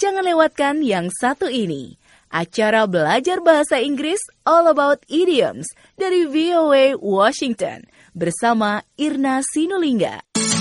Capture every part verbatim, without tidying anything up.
jangan lewatkan yang satu ini. Acara belajar bahasa Inggris All About Idioms dari V O A Washington bersama Irna Sinulinga.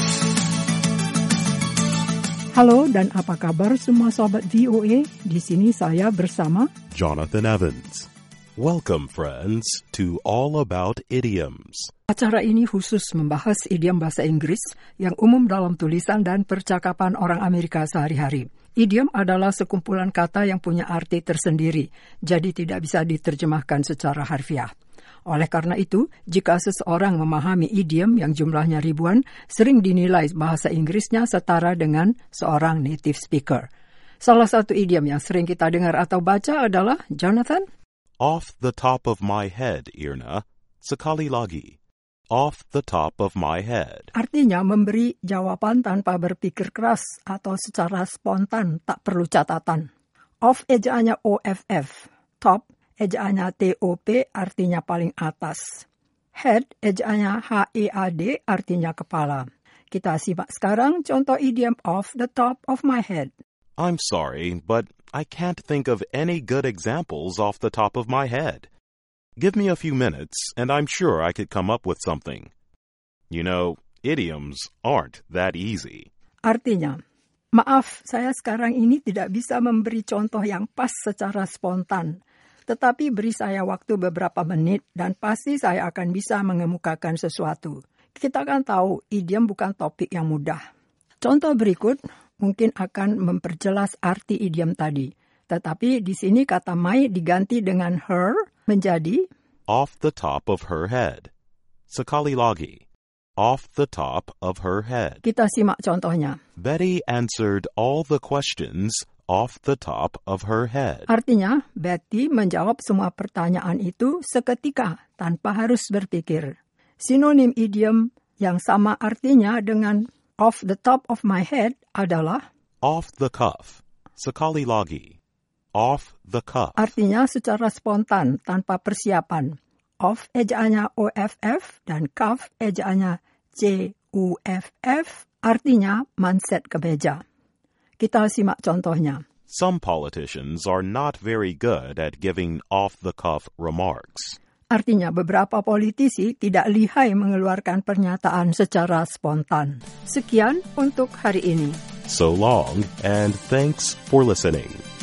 Halo dan apa kabar semua sobat V O A? Di sini saya bersama Jonathan Evans. Welcome friends to All About Idioms. Acara ini khusus membahas idiom bahasa Inggris yang umum dalam tulisan dan percakapan orang Amerika sehari-hari. Idiom adalah sekumpulan kata yang punya arti tersendiri, jadi tidak bisa diterjemahkan secara harfiah. Oleh karena itu, jika seseorang memahami idiom yang jumlahnya ribuan, sering dinilai bahasa Inggrisnya setara dengan seorang native speaker. Salah satu idiom yang sering kita dengar atau baca adalah, Jonathan? Off the top of my head, Irna. Sekali lagi. Off the top of my head. Artinya memberi jawaban tanpa berpikir keras atau secara spontan, tak perlu catatan. Off ejaannya O F F. Top ejaannya T O P artinya paling atas. Head ejaannya H E A D artinya kepala. Kita simak sekarang contoh idiom off the top of my head. I'm sorry, but I can't think of any good examples off the top of my head. Give me a few minutes, and I'm sure I could come up with something. You know, idioms aren't that easy. Artinya, maaf, saya sekarang ini tidak bisa memberi contoh yang pas secara spontan. Tetapi beri saya waktu beberapa menit, dan pasti saya akan bisa mengemukakan sesuatu. Kita kan tahu, idiom bukan topik yang mudah. Contoh berikut mungkin akan memperjelas arti idiom tadi. Tetapi di sini kata my diganti dengan her menjadi off the top of her head. Sekali lagi. Off the top of her head. Kita simak contohnya. Betty answered all the questions off the top of her head. Artinya, Betty menjawab semua pertanyaan itu seketika tanpa harus berpikir. Sinonim idiom yang sama artinya dengan off the top of my head adalah off the cuff. Sekali lagi. Off the cuff. Artinya secara spontan, tanpa persiapan. Off ejaannya O F F dan cuff ejaannya C U F F, artinya manset kemeja. Kita simak contohnya. Some politicians are not very good at giving off-the-cuff remarks. Artinya beberapa politisi tidak lihai mengeluarkan pernyataan secara spontan. Sekian untuk hari ini. So long, and thanks for listening.